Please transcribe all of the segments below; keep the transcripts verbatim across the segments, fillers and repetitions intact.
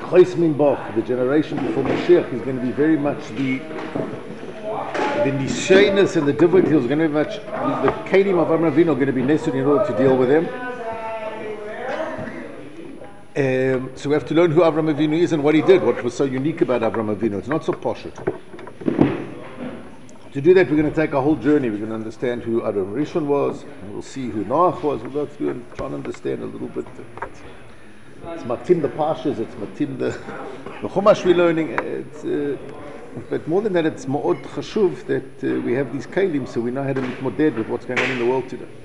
Chosmin Boch, the generation before Mashiach, is going to be very much the the nishayness and the difficulty is going to be much, the kelim of Avraham Avinu are going to be necessary in order to deal with them. Um, so we have to learn who Avraham Avinu is and what he did, what was so unique about Avraham Avinu. It's not so posh. To do that, we're going to take a whole journey. We're going to understand who Adam Rishon was, and we'll see who Noach was. We'll go through and try and understand a little bit. It's matim the Pashas, it's matim the, the Chumash we're learning. It's, uh, but more than that, it's ma'od chashuv that uh, we have these kelim, so we know how to mitmoded with what's going on in the world today.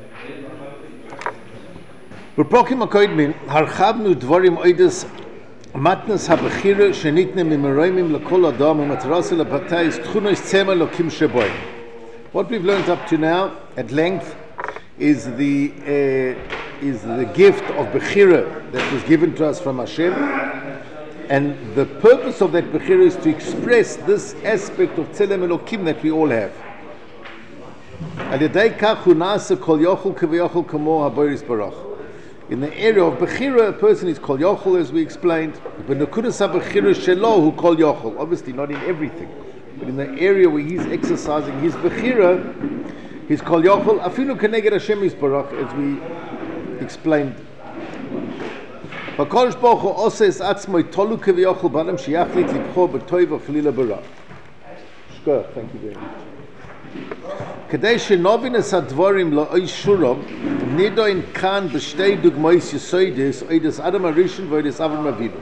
B'prokim hakoidmin harchavnu dvarim oides matnas habechira shenitne mimeroimim lekol adam u'matarasa lebatayis tchunos tzema lokim sheboy. What we've learned up to now at length is the uh, is the gift of bechira that was given to us from Hashem, and the purpose of that bechira is to express this aspect of tzelem elokim that we all have. Al yedei kach hu na'aseh kol yochel k'v'yochel kamo haboris barach. In the area of Bechira, a person is Kol Yochel, as we explained. But Nekudas HaBechira Shelo Hu Kol Yochel. Obviously not in everything. But in the area where he's exercising his Bechira, his Kol Yochel, Afilu Keneged Hashem Yisbarach, as we explained. HaKadosh Baruch Hu Oseh Es Atzmo Tolu Kevyochel B'Adam Sheyachlit Libcho B'Toiv V'Chalila B'Ra. Shkoyach, thank you very much. כדי שנבין את הדברים לא אישוrum, נידון כאן בשתי דוגמאות יסודיות, אוידס אדם הראשון ואוידס אברהם אבינו.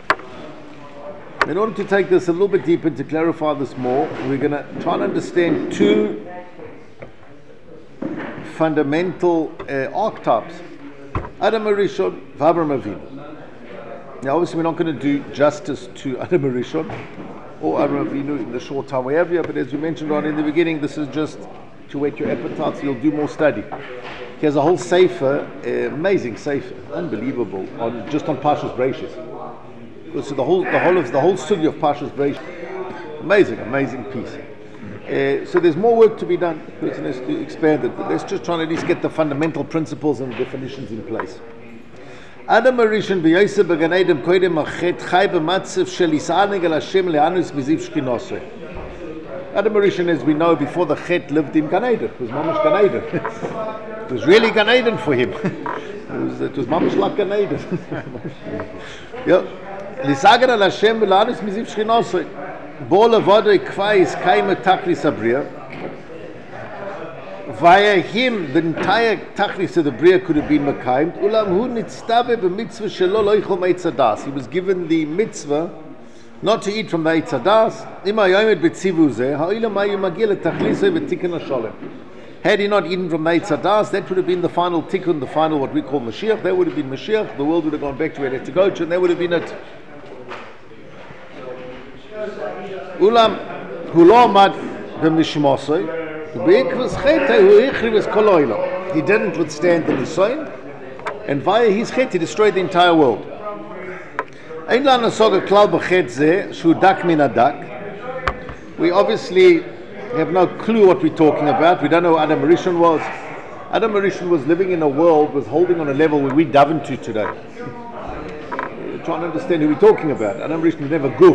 In order to take this a little bit deeper, to clarify this more, we're going to try and understand two fundamental uh, archetypes. Adam Harishon, Avraham Avinu. Now obviously we're not going to do justice to Adam Harishon or Avraham Avinu in the short time we have here, but as we mentioned right in the beginning, this is just to whet your appetite, so you'll do more study. He has a whole sefer, uh, amazing sefer, unbelievable, on just on Parshas Bereishis. So the whole, the whole of the whole study of Parshas Bereishis, amazing, amazing piece. Uh, so there's more work to be done. The person has to expand it, but let's just try and at least get the fundamental principles and definitions in place. Adam Harishon v'Yosef b'Gan Eden koidem achet chai b'matzav shel yis'aneg el Hashem le'anus b'ziv shkinosei. Adam Harishon, as we know, before the Chet lived in Gan Eden. It was mamash Gan Eden. It was really Gan Eden for him. It was, it was mamash like Gan Eden. Lisager al Hashem v'le'anus b'ziv shkinosei. Bo levodei kfais kaime tachlis abriya. Via him, the entire tachlis of the bria could have been mekayim. Ulam hu nitztave b'mitzvah shelo lo yichol me'etz hadas. He was given the mitzvah not to eat from the Eitz Hadas. Had he not eaten from the Eitz Hadas, that would have been the final tikkun, the final what we call Mashiach. That would have been Mashiach. The world would have gone back to where it had to go to, and that would have been it. Ulam hulo amad b'mishmosoi b'ikvus chetei hu ichriv kol olam. He didn't withstand the nisoyin, and via his chet he destroyed the entire world. We obviously have no clue what we're talking about. We don't know who Adam Harishon was. Adam Harishon was living in a world, was holding on a level where we daven to today. We're trying to understand who we're talking about. Adam Harishon was never goof.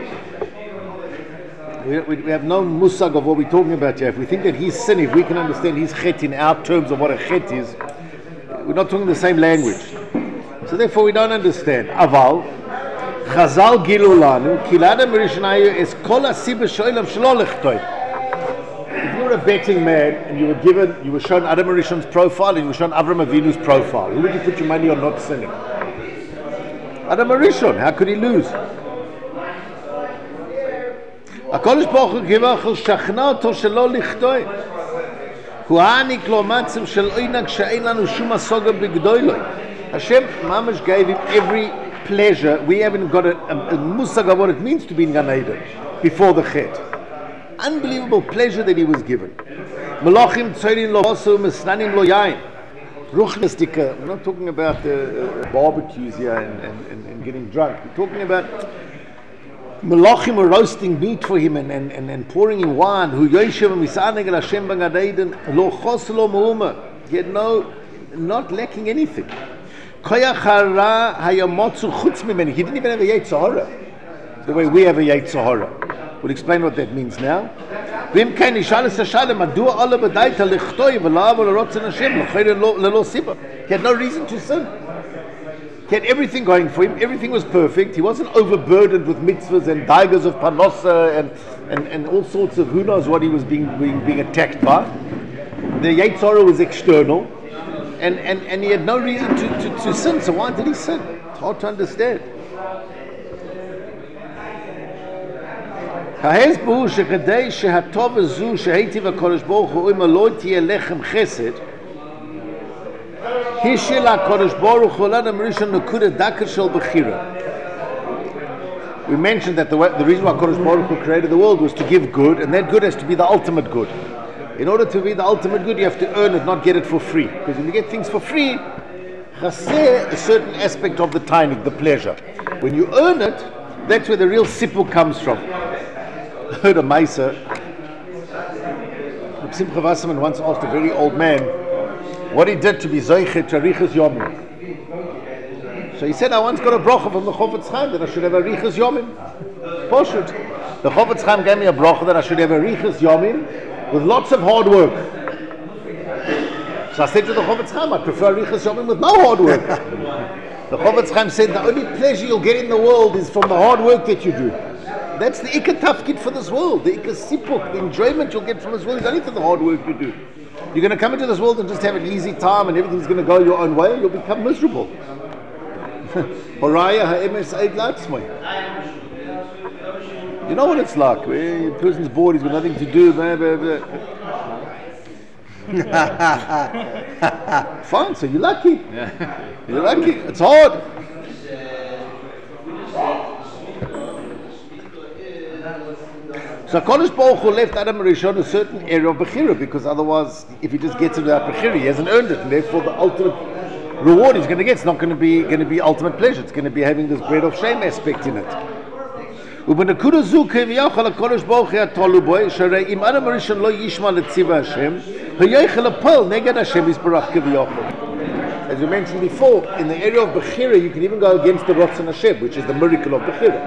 We, we, we have no musag of what we're talking about here. If we think that he's sin, if we can understand his chet in our terms of what a chet is, we're not talking the same language. So therefore we don't understand. Aval, Chazal gilu lanu, ki l'Adam Harishon hayu es kol hasiba she'olam shelo lechtoi. If you were a betting man and you were given, you were shown Adam Harishon's profile and you were shown Avraham Avinu's profile, who would you put your money on not sinning? Adam Harishon, how could he lose? HaKadosh Baruch Hu givachol shachna oto shelo lechtoi. Hu ha'anik lo matzav shel oinag she'ein lanu shum hasoga b'gdoiloi. Hashem mamash gave him every pleasure. We haven't got a, a, a musag of what it means to be in Gan Eden before the Chet. Unbelievable pleasure that he was given. Malachim tzorin lo basu mesnanim lo yain. Ruchnestika. We're not talking about uh, barbecues here and, and, and, and getting drunk. We're talking about Malachim were roasting meat for him and, and, and, and pouring in wine. Hu yoshev misaneg el Hashem b'Gan Eden lo chos lo me'uma. He had no, not lacking anything. Koyach hara hayamotzu chutz mimeni. He didn't even have a Yetzer Hara, the way we have a Yetzer Hara. We'll explain what that means now. V'im kain yishal es hashalem adu ala b'daita lichtoi v'la'av l'rotzen Hashem l'chayre lelo siba. He had no reason to sin. He had everything going for him. Everything was perfect. He wasn't overburdened with mitzvahs and daigers of panosa and, and, and all sorts of who knows what he was being being, being attacked by. The Yetzer Hara was external, and, and, and he had no reason to, to, to sin. So why did he sin? It's hard to understand. ההסבר שכדי שהטוב הזו שהיטיב הקדוש ברוך הוא אם לא תהיה לחם חסד השאיר הקדוש ברוך הוא לאדם ראשון נקודה דקה של בחירה. We mentioned that the, way, the reason why Kodesh Baruch Hu created the world was to give good, and that good has to be the ultimate good. In order to be the ultimate good, you have to earn it, not get it for free. Because when you get things for free, chaseh a certain aspect of the timing, the pleasure. When you earn it, that's where the real sipuk comes from. I heard a Maisa. Simcha Wasserman once asked a very old man what he did to be Zoichet Arichas Yomim. So he said, I once got a bracha from the Chofetz Chaim that I should have a Arichas Yomim. Poshut. The Chofetz Chaim gave me a bracha that I should have a Arichas Yomim with lots of hard work. So I said to the Chofetz Chaim, I prefer Arichas Yomim with no hard work. The Chofetz Chaim said, the only pleasure you'll get in the world is from the hard work that you do. That's the Ikka Tafkid for this world. The Ikka Sipuk, the enjoyment you'll get from this world is only for the hard work you do. You're going to come into this world and just have an easy time and everything's going to go your own way, you'll become miserable. You know what it's like. A person's bored, he's got nothing to do. Blah, blah, blah. Fine, so you're lucky. You're lucky. It's hard. So Kodesh Baruch Hu left Adam Rishon a certain area of Bechira, because otherwise, if he just gets it without Bechira, he hasn't earned it, and therefore the ultimate reward he's going to get is not going to be going to be ultimate pleasure. It's going to be having this bread of shame aspect in it. ובנקודה זו כביכול הקדוש ברוך הוא תלוי בו, שהרי אם אדם הראשון לא ישמע לציווה השם, הוא יוכל לפעול נגד השם יתברך כביכול. As we mentioned before, in the area of Bechira, you can even go against the Ratzon Hashem, which is the miracle of Bechira.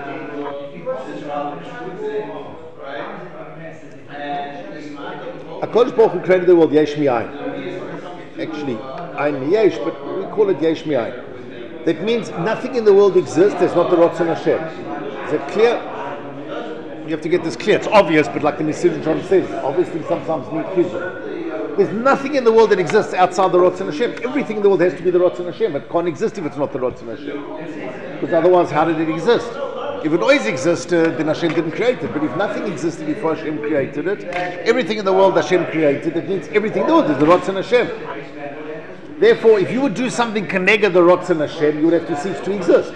HaKadosh Baruch Hu created the world Yesh Mi'ayin. Actually, Ayin Yesh, but we call it Yesh Mi'ayin. That means nothing in the world exists that's not the Ratzon Hashem. Is it clear? You have to get this clear. It's obvious, but like the Nesidim John says, obviously sometimes need chizur. There's nothing in the world that exists outside the Ratzon Hashem. Everything in the world has to be the Ratzon Hashem. It can't exist if it's not the Ratzon Hashem. Because otherwise, how did it exist? If it always existed, then Hashem didn't create it. But if nothing existed before Hashem created it, everything in the world Hashem created, it needs everything in the world is the Ratzon Hashem. Therefore, if you would do something keneged the Ratzon Hashem, you would have to cease to exist.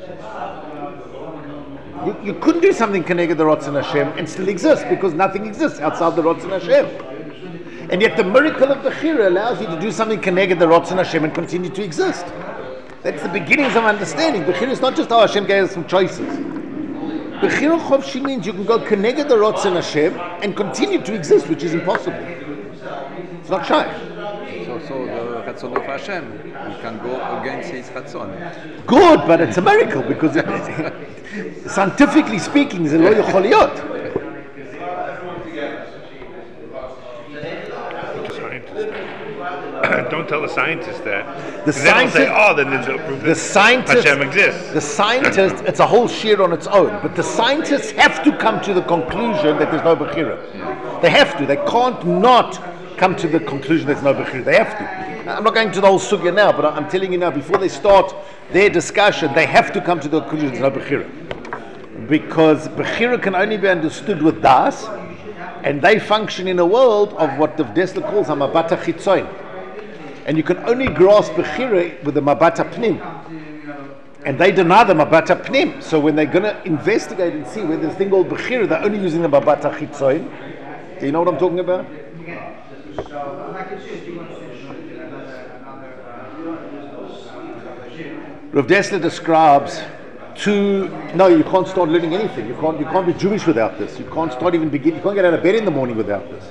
You, you couldn't do something keneged the Ratzon Hashem and still exist, because nothing exists outside the Ratzon Hashem. And yet the miracle of Bechira allows you to do something keneged the Ratzon Hashem and continue to exist. That's the beginnings of understanding. Bechira is not just how Hashem gave us some choices. Bechira Chofshi means you can go keneged the Ratzon Hashem and continue to exist, which is impossible. It's not shy. So, so the Ratzon of Hashem, you can go against his Ratzon. Good, but it's a miracle, because it, scientifically speaking, it's a lo yochol liyot. Don't tell the scientists that. The scientists say, "Oh, then there's no proof the that scientists, Hashem exists." The scientists, it's a whole shir on its own. But the scientists have to come to the conclusion that there's no Bechira. They have to. They can't not come to the conclusion there's no Bechira. They have to. I'm not going to the whole sugya now, but I'm telling you now, before they start their discussion, they have to come to the conclusion there's no Bechira. Because Bechira can only be understood with das, and they function in a world of what the Dessler calls a mabata chitzoin. And you can only grasp Bechira with the Mabata Pnim. And they deny the Mabata Pnim. So when they're going to investigate and see where this thing called Bechira, they're only using the Mabata Chitzoin. Do you know what I'm talking about? Rav Dessler describes two, no, you can't start learning anything. You can't, you can't be Jewish without this. You can't start even begin, you can't get out of bed in the morning without this.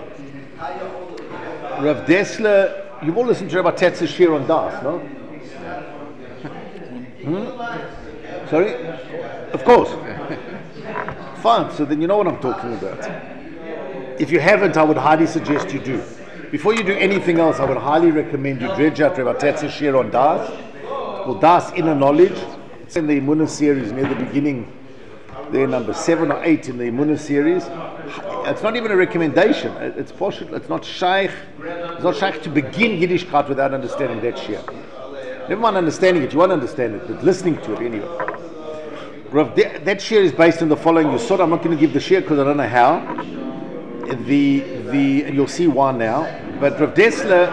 Rav Dessler, you've all listened to Rabbi Tetz's shir on Das, no? Hmm? Sorry? Of course. Fine, so then you know what I'm talking about. If you haven't, I would highly suggest you do. Before you do anything else, I would highly recommend you dredge out Rebbe Tetz's share on Das. It's called Das Inner Knowledge. It's in the Imunah series near the beginning. They're number seven or eight in the Imunah series. It's not even a recommendation. It's poshut. It's not shaykh. It's not shaykh to begin Yiddishkeit without understanding that share. Never mind understanding it. You won't understand it, but listening to it anyway. Rav, that, that share is based on the following. You saw. I'm not going to give the share because I don't know how. The the and you'll see why now. But Rav Dessler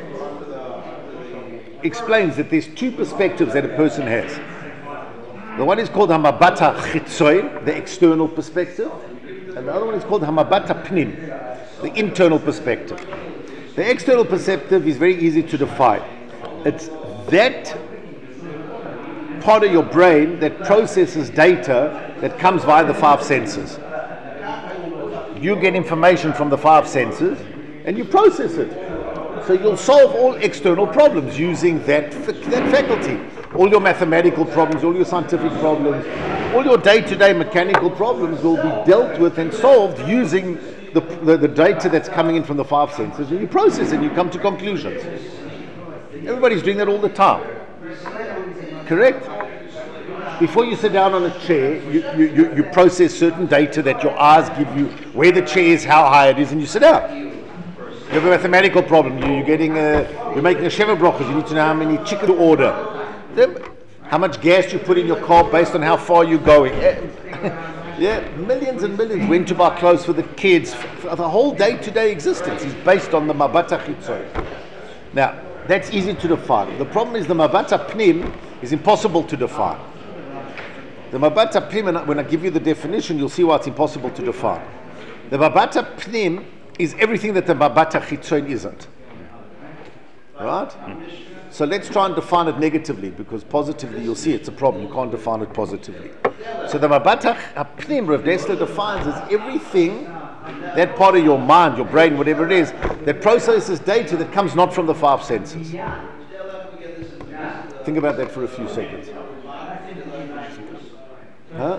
explains that there's two perspectives that a person has. The one is called Hamabata Chitzoy, the external perspective, and the other one is called Hamabata Pnim, the internal perspective. The external perspective is very easy to define. It's that part of your brain that processes data that comes via the five senses. You get information from the five senses and you process it. So you'll solve all external problems using that, that faculty. All your mathematical problems, all your scientific problems, all your day-to-day mechanical problems will be dealt with and solved using the, the, the data that's coming in from the five senses, and you process it and you come to conclusions. Everybody's doing that all the time. Correct? Before you sit down on a chair, you, you, you, you process certain data that your eyes give you, where the chair is, how high it is, and you sit down. You have a mathematical problem, you, you're getting a, you're making a sheva brachas, you need to know how many chicken to order. How much gas you put in your car based on how far you're going. Yeah, millions and millions. When to buy clothes for the kids. For the whole day-to-day existence is based on the Mabata Chitzoy. Now, that's easy to define. The problem is the Mabata Pnim is impossible to define. The Mabata Pnim, when I give you the definition, you'll see why it's impossible to define. The Mabata Pnim is everything that the Mabata Chitzoy isn't. Right? So let's try and define it negatively, because positively you'll see it's a problem. You can't define it positively. So the Mabata Pnim, Rav Dessler defines as everything, that part of your mind, your brain, whatever it is, that processes data that comes not from the five senses. Think about that for a few seconds. Huh?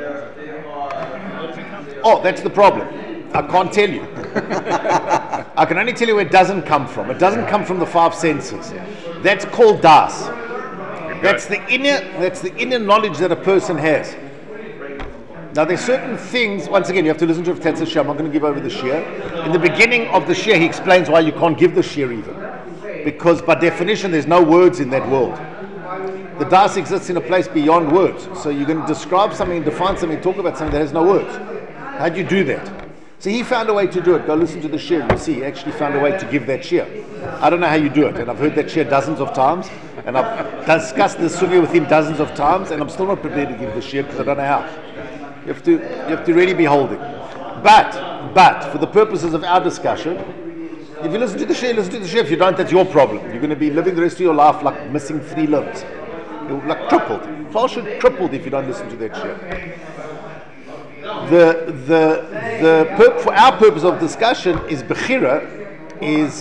Oh, that's the problem. I can't tell you. I can only tell you where it doesn't come from. It doesn't come from the five senses. That's called das. That's the inner. That's the inner knowledge that a person has. Now, there's certain things. Once again, you have to listen to Rav Tetz's share. I'm not going to give over the share. In the beginning of the share, he explains why you can't give the share even, because by definition, there's no words in that world. The das exists in a place beyond words. So you're going to describe something, define something, talk about something that has no words. How do you do that? So he found a way to do it. Go listen to the shir. You'll see he actually found a way to give that shir. I don't know how you do it, and I've heard that shir dozens of times, and I've discussed this sugya with him dozens of times, and I'm still not prepared to give the shir because I don't know how. You have to, you have to really be holding. But, but for the purposes of our discussion, if you listen to the shir, listen to the shir. If you don't, that's your problem. You're going to be living the rest of your life like missing three limbs. You're like crippled. Partially crippled if you don't listen to that shir. The the the pur- for our purpose of discussion is bechira is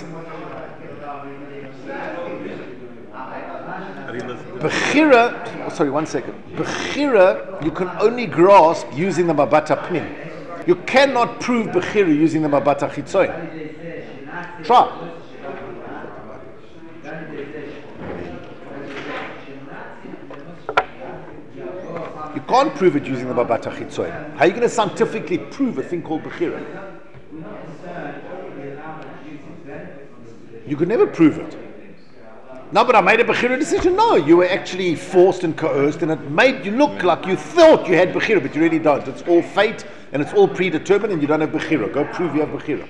bechira. Oh, sorry, one second. Bechira you can only grasp using the mabata pnim. You cannot prove bechira using the mabata chitzoy. Try. You can't prove it using the Mabata Chitzoy. How are you going to scientifically prove a thing called Bechira? You could never prove it. No, but I made a Bechira decision. No, you were actually forced and coerced, and it made you look like you thought you had Bechira, but you really don't. It's all fate, and it's all predetermined, and you don't have Bechira. Go prove you have Bechira.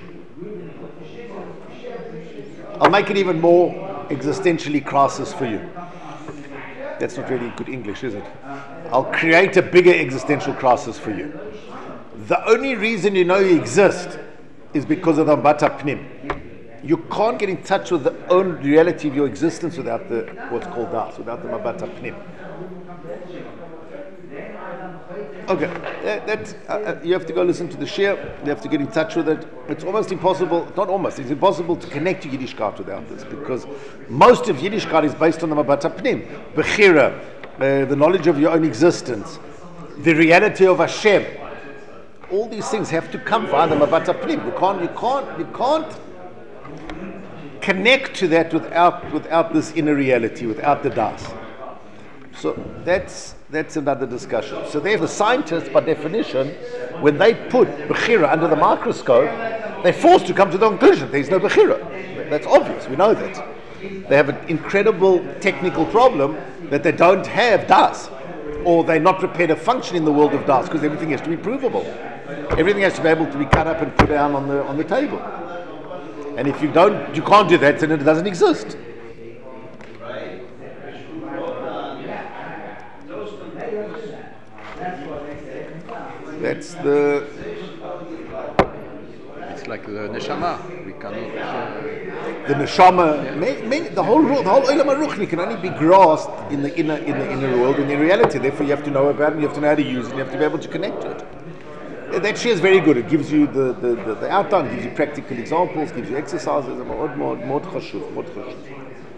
I'll make it even more existentially crisis for you. That's not really good English, is it? I'll create a bigger existential crisis for you. The only reason you know you exist is because of the Mabata Pnim. You can't get in touch with the own reality of your existence without the what's called das, without the Mabata Pnim. Okay, that, that's, uh, uh, you have to go listen to the shir, you have to get in touch with it. It's almost impossible, not almost, it's impossible to connect to Yiddishkeit without this, because most of Yiddishkeit is based on the Mabat HaPnim, Bechira, uh, the knowledge of your own existence, the reality of Hashem. All these things have to come via the Mabat HaPnim. You can't, you can't, you can't connect to that without, without this inner reality, without the Das. So that's that's another discussion. So therefore, the scientists, by definition, when they put Bechira under the microscope, they're forced to come to the conclusion there's no Bechira. That's obvious, we know that. They have an incredible technical problem that they don't have Das, or they're not prepared to function in the world of Das, because everything has to be provable. Everything has to be able to be cut up and put down on the on the table. And if you don't, you can't do that, then it doesn't exist. That's the. It's like the neshama. We cannot. Uh, the neshama, yeah. may, may, the whole the whole olam haruchni can only be grasped in the inner in the inner world, in the reality. Therefore, you have to know about it. You have to know how to use it. You have to be able to connect to it. That share is very good. It gives you the, the, the, the outline, gives you practical examples, gives you exercises. Mod mod mod chashuv, mod chashuv.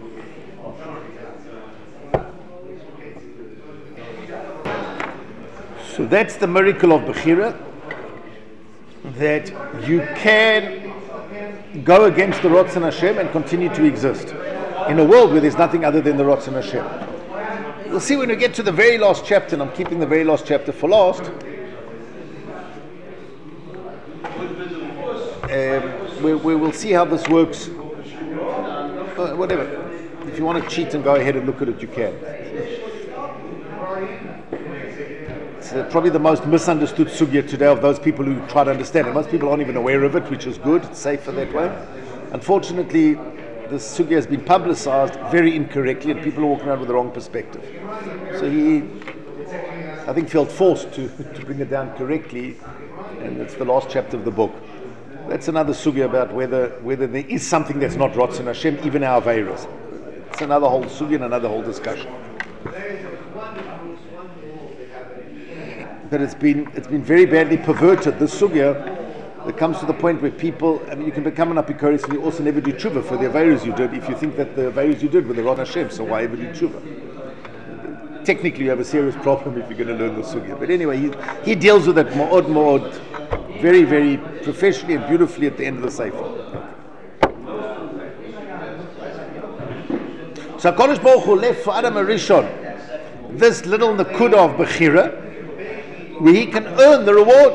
So that's the miracle of Bechira, that you can go against the Ratzon Hashem and continue to exist in a world where there's nothing other than the Ratzon Hashem. We'll see when we get to the very last chapter, and I'm keeping the very last chapter for last, um, we, we will see how this works. Uh, whatever. If you want to cheat and go ahead and look at it, you can. Uh, probably the most misunderstood sugya today of those people who try to understand it. Most people aren't even aware of it, which is good. It's safer that way. Unfortunately, this sugya has been publicized very incorrectly, and people are walking around with the wrong perspective. So he, I think, felt forced to, to bring it down correctly, and it's the last chapter of the book. That's another sugya about whether whether there is something that's not Ratzon Hashem, even our Aveiros. It's another whole sugya and another whole discussion. But it's been it's been very badly perverted. This sugya, it comes to the point where people, I mean, you can become an apikoris and you also never do tshuva for the aveiros you did if you think that the aveiros you did were the Ratzon Hashem. So why ever do tshuva? Technically, you have a serious problem if you're going to learn the sugya. But anyway, he he deals with it ma'od ma'od, very very professionally and beautifully at the end of the sefer. So HaKadosh Baruch Hu left for Adam HaRishon this little nakuda of Bechira, where he can earn the reward.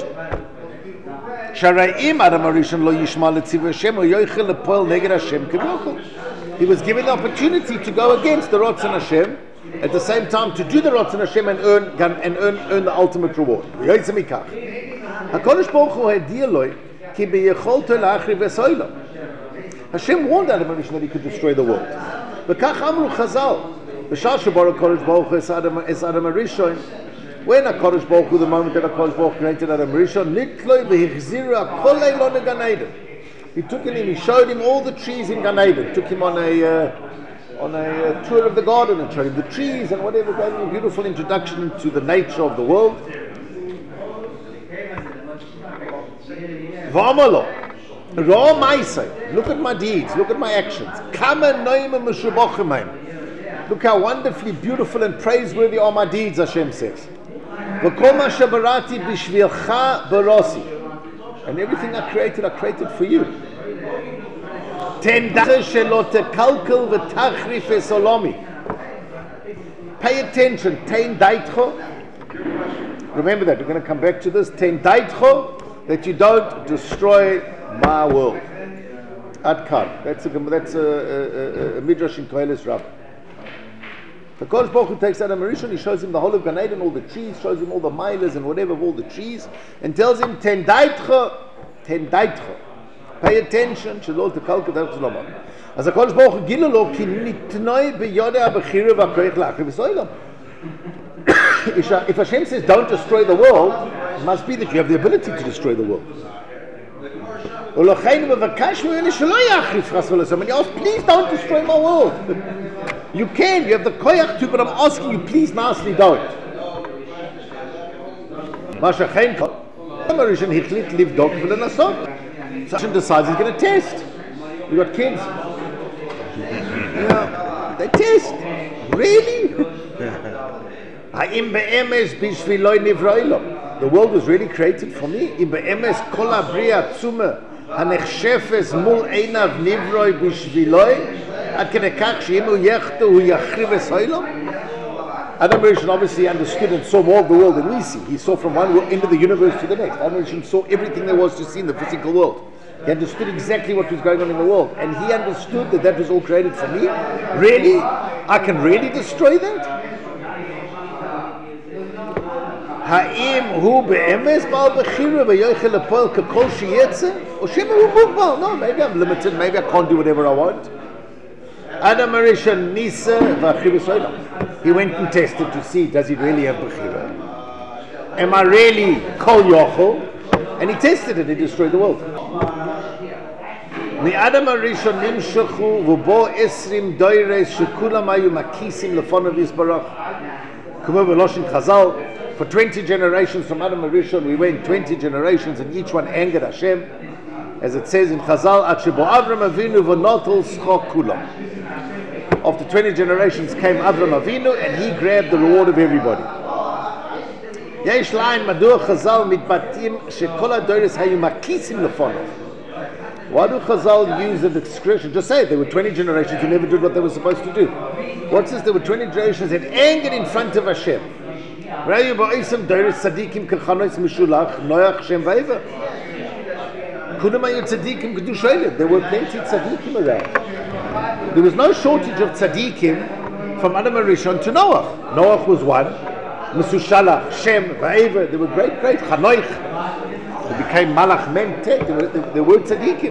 He was given the opportunity to go against the Ratzon Hashem, at the same time to do the Ratzon Hashem and earn and earn, earn the ultimate reward. HaKadosh Baruch Hu hadiyah ki beyecholto la'achriv v'soilo. Hashem warned Adam HaRishon that he could destroy the world. V'kach amru Chazal, v'shal shebar HaKadosh Baruch Hu es Adam HaRishon. When HaKadosh Baruch Hu, the moment that HaKadosh Baruch Hu created Adam HaRishon, nitloi v'hichziru kol leilon Gan Eden. He took him, he showed him all the trees in Gan Eden, took him on a uh, on a uh, tour of the garden and showed him the trees and whatever, gave him a beautiful introduction into the nature of the world. V'amalo, Ra ma'aseh, look at my deeds, look at my actions. Kama noima meshubochim. Look how wonderfully beautiful and praiseworthy are my deeds, Hashem says. And everything I created, I created for you. Pay attention. Remember that. We're going to come back to this. That you don't destroy my world. Adkar. That's a, that's a, a, a, a midrash in Koheles Rabbah. The HaKadosh Baruch Hu takes Adam HaRishon, he shows him the whole of Gan Eden, all the trees, shows him all the milas and whatever of all the trees, and tells him, Ten daitcha, ten daitcha. Pay attention, shalol tekalka darach zlomah. As HaKadosh Baruch Hu gilu lo, ki nitnoi b'yodei ha'bechira v'akoich la'achriv v'soilom. If Hashem says, don't destroy the world, it must be that you have the ability to destroy the world. And he asks, please don't destroy my world. You can, you have the koyach to, but I'm asking you, please nicely don't. Masha Chaim Adam Rishon Hichlit lived dog for the Nasok. Sashin decides he's going to test. You got kids. Yeah, they test. Really? The world was really created for me. הנכשפס מול עיניו נברוי בשבילוי עד כדי כך שאם הוא יחטא הוא יחריב את העולם. Adam Rishon obviously understood and saw more of the world than we see. He saw from one end of the universe to the next. Adam Rishon saw everything there was to see in the physical world. He understood exactly what was going on in the world, and he understood that that was all created for me. Really? I can really destroy that? האם הוא באמס בעל בחירה ויוכל לפועל ככל שיצא? או שמא הוא מוגבל? No, maybe I'm limited, maybe I can't do whatever I want. Adam Rishon Nisa v'achiv Yisrael. He went and tested to see, does he really have bechira? Am I really kol yochel? And he tested it, he destroyed the world. מאדם הראשון נמשכו ובו עשרים דוירס שכולם היו מקיסים לפניו יסברך. כמו בלושן חז"ל, for twenty generations from Adam Rishon, we went twenty generations, and each one angered Hashem, as it says in Chazal, "Ad shebo Avram Avinu v'notel schok kulam." After twenty generations came Avram Avinu, and he grabbed the reward of everybody. Yesh lain madua Chazal mitbatim shekol hadoros hayu makisim lefonav. Why do Chazal use the expression? Just say it, there were twenty generations who never did what they were supposed to do. What says there were twenty generations that angered in front of Hashem? There were plenty tzaddikim around. There was no shortage of tzaddikim from Adam Rishon to Noach. Noach was one. Mesushalach, Shem, Va'eva. They were great, great. Chanoich. They became Malach Men Tet. They were, they, they were tzaddikim.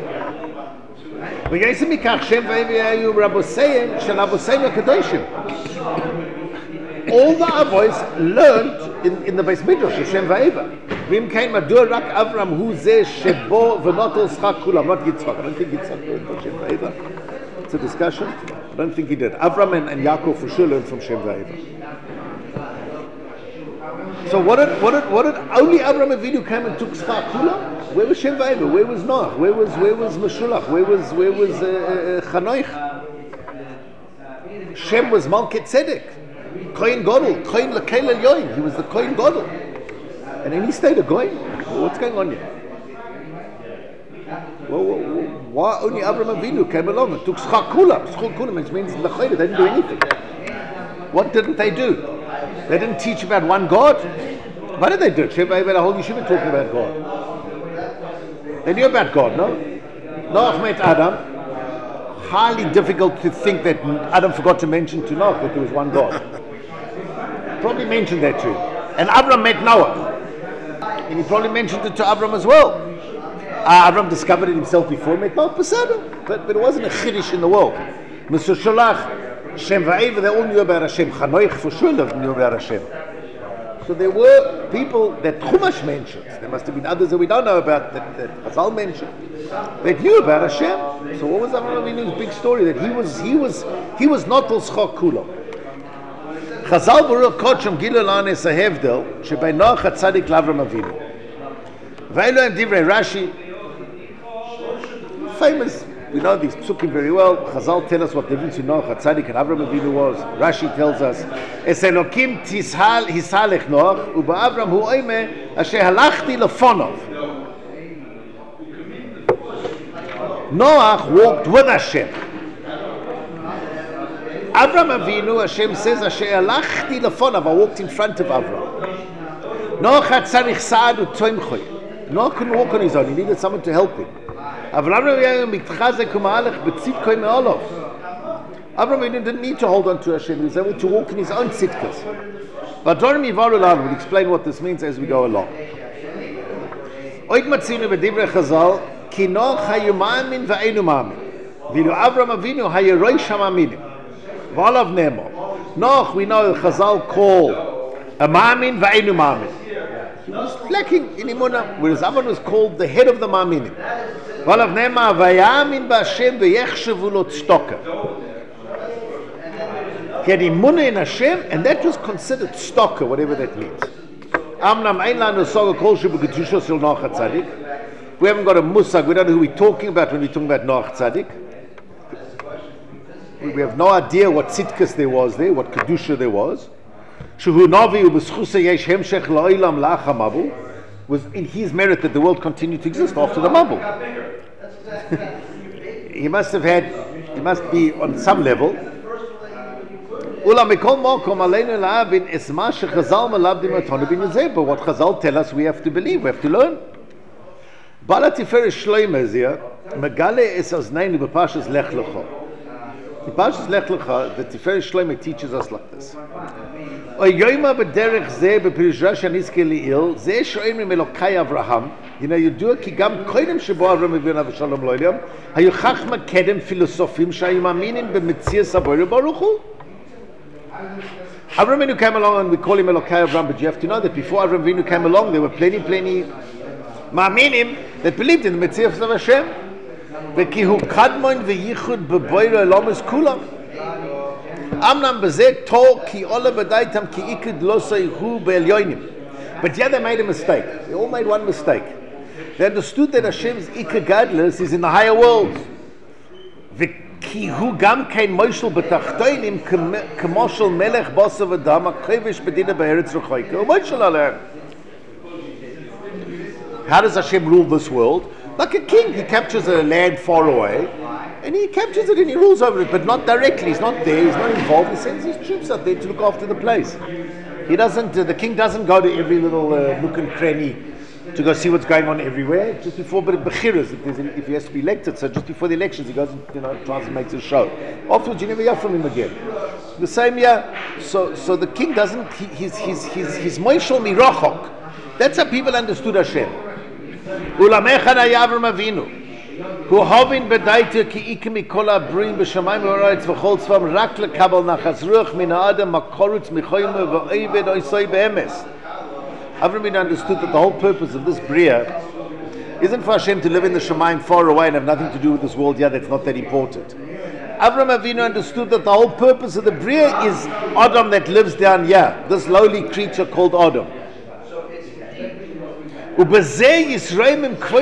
All the Avos learned in, in the Beis Midrash of Shem Va'eva. V'im kein madur rak Avram hu zeh shebo v'notel schak kulam. Not Yitzchak. I don't think Yitzchak learned from Shem Va'eva. It's a discussion. I don't think he did. Avram and, and Yaakov for sure learned from Shem Va'eva. So what did, what did, what did, only Avram Avinu came and took schak kulam? Where was Shem Va'eva? Where was Noach? Where was, where was Meshulach? Where was, where was uh, uh, Chanoich? Shem was Malket Tzedek. Kohen Gadol, Kohen Lekel Elyoin. He was the Kohen Gadol, and then he stayed a Goyen. What's going on here? Well, why only Avraham Avinu came along and took schak kulam? Schak kulam, which means they didn't do anything. What didn't they do? They didn't teach about one God. What did they do? Shem Va'eva, the whole yeshiva talking about God. They knew about God, no? Noach met Adam. Highly difficult to think that Adam forgot to mention to Noach that there was one God. Probably mentioned that to him. And Avram met Noah. And he probably mentioned it to Avram as well. Uh, Avram discovered it himself before he met Noah. But, but it wasn't a chiddush in the world. Mister Shalach, Shem Va'eva, they all knew about Hashem. Chanoich for sure knew about Hashem. So there were people that Chumash mentions. There must have been others that we don't know about that, that Chazal mentioned. They knew about Hashem. So what was Avraham Avinu's big story? That he was he was he was not al schak kulam. Chazal Baruch Kodsham Gilu Lana is a hevdel shebei Noach HaTzadik l'Avraham Avinu. V'elu em divrei Rashi. Famous. We know these psukim very well. Chazal tell us what the difference in Noach HaTzadik and Avraham Avinu was. Rashi tells us, Es Elokim tishal hisalech Noach u'ba'Avram hu oime asher halachti lefonov. Noach walked with Hashem. Avram Avinu, Hashem says, Asher halachti lefonov, I walked in front of Avram. Noach had tzarich sa'ad u'toimchoy. Noach couldn't walk on his own, he needed someone to help him. Avram Avinu didn't need to hold on to Hashem, he was able to walk in his own tzidkas. But Dorim Yivaru will explain what this means as we go along. Oik matzinu b'divrei Chazal, ki Noach hayu ma'amin v'einu ma'amin. V'lu Avram Avinu hayu roish ha'ma'aminim. V'alav nemo. Noach, we know Chazal called a ma'amin v'einu ma'amin. He was lacking in imunah, whereas Avram was called the head of the ma'aminim. V'alav nemo v'yamin b'Hashem v'yechshevu lo tzedakah. He had imunah in Hashem, and that was considered tzedakah, whatever that means. Amnam Einlan Soga Kolshu B'Ketusha Sil Noach HaTzadik. We haven't got a musag, we don't know who we're talking about when we're talking about Noach Tzadik. We have no idea what tzidkus there was there, what kedusha there was. Shuhu Navi u'b'schusa yesh hemshech la'ilam la'acha mabul, was in his merit that the world continued to exist after the mabul. He must have had, he must be on some level. Ula mikol mokom aleinu la'avin es ma shechazal malabdim atonu bin yezeh, but what Chazal tell us we have to believe, we have to learn. Bala Tiferes Shloime is here, Megale es oznainu b'pashas Lech Lecha. In Parshas Lech Lecha, the Tiferes Shloime teaches us like this. Oyoyma b'derech zeh b'pirishra shanizke li'il, zeh sho'emrim Elokai Avraham, you know, you do it ki gam koidem shebo Avram Avinu v'shalom lo'olam, hayu chachma kedem filosofim shayu maminim b'metzias haboru baruch hu. Avram Avinu came along and we call him Elokai Avraham, but you have to know that before Avram Avinu came along, there were plenty, plenty maminim that believed in the metzias of Hashem. וכי הוא קדמון וייחוד בבויר אלומס כולם. אמנם בזה תור כי עולה בדייתם כי איקד לא סייחו בעליונים. But yeah, they made a mistake. They all made one mistake. They understood that Hashem's Ika Gadlus is in the higher world. וכי הוא גם כן מושל בתחתונים כמו של מלך בוסר ודם הכובש בדינה בארץ רחוקה ומושל עליהם. How does Hashem rule this world? Like a king, he captures a land far away, and he captures it and he rules over it, but not directly. He's not there, he's not involved. He sends his troops out there to look after the place. He doesn't, uh, the king doesn't go to every little uh, nook and cranny to go see what's going on everywhere. Just before, but Bechiras, if, there's an, if he has to be elected, so just before the elections, he goes and, you know, tries to make a show. Afterwards, you never hear from him again. The same year, so so the king doesn't, he, he's, he's, he's, he's Moishel Mirachok. That's how people understood Hashem. ולמחן היה אברהם אבינו הוא הובין בדייתו כי איקה מכל הבריאים בשמיים ובארץ וכל צבאם רק לקבל נחס רוח מן האדם מקורוץ מחיימו ועבד עושי באמס. Avraham Avinu understood that the whole purpose of this bria isn't for Hashem to live in the Shemaim far away and have nothing to do with this world. Yeah, that's not that important. Avraham Avinu understood that the whole purpose of the bria is Adam that lives down here, this lowly creature called Adam. That's where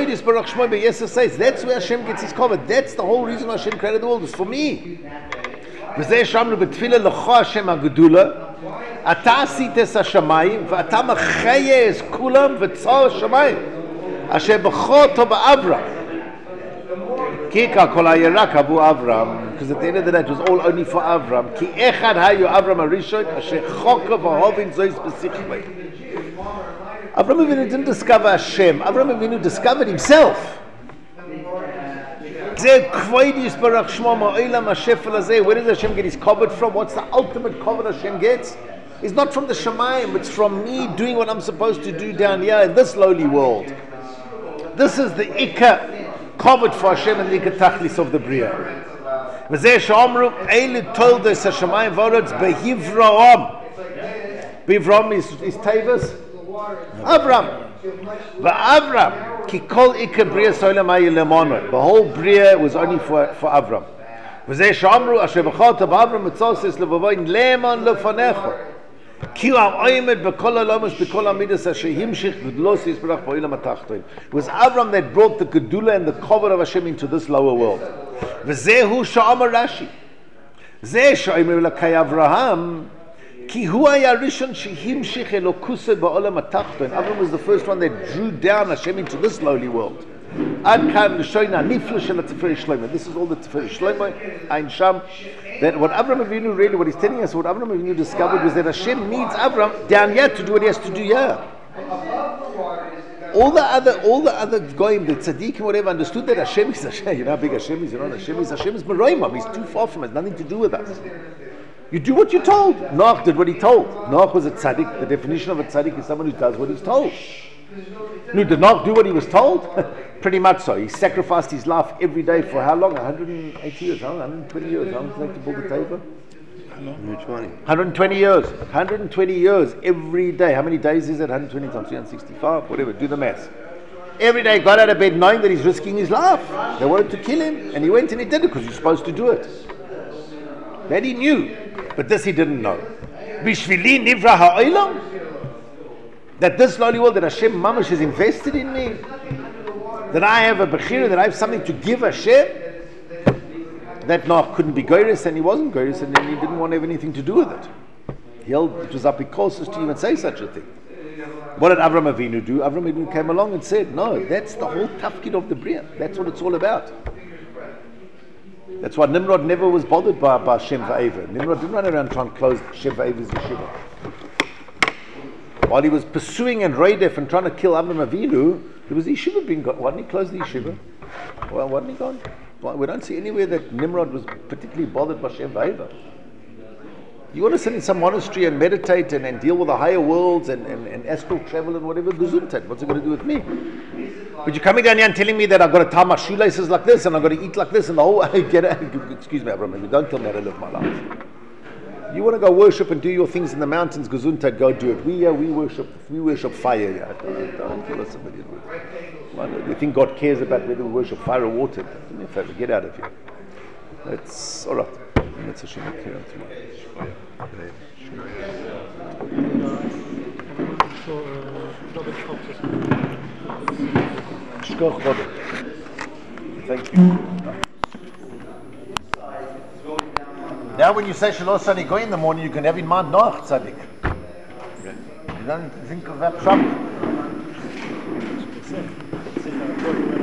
Hashem gets his cover. That's the whole reason why Hashem created the world, is for me. אתה עשית את השמיים ואתה מחיה את כולם וצור השמיים אשר בחור אותו באברהם כי כל הירק עבור אברהם because at the end of the day it was all only for Avram כי אחד היו אברהם הראשון אשר חוקר והובין זו ספציפי. Avraham Avinu didn't discover Hashem. Avraham Avinu discovered himself. Where does Hashem get his covet from? What's the ultimate covet Hashem gets? It's not from the Shemayim, it's from me doing what I'm supposed to do down here in this lowly world. This is the Ika covet for Hashem and the Ika Tachlis of the Bria. Bivram is, is Tavis. Avram. Avram. Ki kol Ika Bria Solam Ayi Lemono. The whole Bria was only for, for Avram. וזה שאמרו אשר בחרת באברהם מצוסס לבבוין למון לפניך כי הוא עומד בכל הלומש בכל המידס אשר המשיך גדלוס יסברך בעולם התחתון. It was Avram that brought the gedula and the cover of Hashem into this lower world. וזהו שאמר רש"י זה שאמר אלוקי אברהם כי הוא היה הראשון שהמשיך אלוקוסו בעולם התחתון. Avram was the first one that drew down Hashem into this lowly world. Ad kan l'shoyna nifla shel Tiferes Shlomo. This is all the Tiferes Shlomo, Ein Sham. That what Avraham Avinu really, what he's telling us, what Avraham Avinu discovered was that Hashem needs Avram down here to do what he has to do here. All the other, all the other goyim, the tzaddikim, whatever, understood that Hashem is Hashem. You know how big Hashem is. You know Hashem is Hashem is Meroimam. He's too far from us. Nothing to do with us. You do what you're told. Noach did what he told. Noach was a tzaddik. The definition of a tzaddik is someone who does what he's told. No, did not do what he was told? Pretty much so. He sacrificed his life every day for how long? one hundred eighty years, huh? one hundred twenty years. How long did it take to build the table? one hundred twenty. one hundred twenty years. one hundred twenty years every day. How many days is it? one hundred twenty times three hundred sixty-five? Whatever. Do the maths. Every day he got out of bed knowing that he's risking his life. They wanted to kill him. And he went and he did it because he's supposed to do it. That he knew. But this he didn't know. Bishvili nivra ha'olam. That this lowly world, that Hashem Mamash is invested in me, that I have a Bechira, that I have something to give Hashem, that Noach couldn't be Goyres, and he wasn't Goyres, and then he didn't want to have anything to do with it. He held, it was apikosis to even say such a thing. What did Avram Avinu do? Avram Avinu came along and said, no, that's the whole tafkid of the Bria. That's what it's all about. That's why Nimrod never was bothered by, by Shem Va'eva. Nimrod didn't run around trying to close Shem Va'eva's yeshiva. While he was pursuing and Raidef and trying to kill Avram Avinu, there was the yeshiva being gone. Why didn't he close the yeshiva? Well, why didn't he gone? Well, we don't see anywhere that Nimrod was particularly bothered by Shem Va'eva. You want to sit in some monastery and meditate and, and deal with the higher worlds and, and, and astral travel and whatever, gesundheit. What's it going to do with me? But you're coming down here and telling me that I've got to tie my shoelaces like this and I've got to eat like this and the whole, get it. Excuse me, Abraham, don't tell me how to live my life. You want to go worship and do your things in the mountains, gesundheit, go do it. We here, we worship, we worship fire here. Don't, don't kill us. You think God cares about whether we worship fire or water? Do me a favor, get out of here. That's all right. That's a shame. Thank you. Now when you say Shalom Sani Goy in the morning, you can have in mind Noach Tzadik. You don't think of that trouble.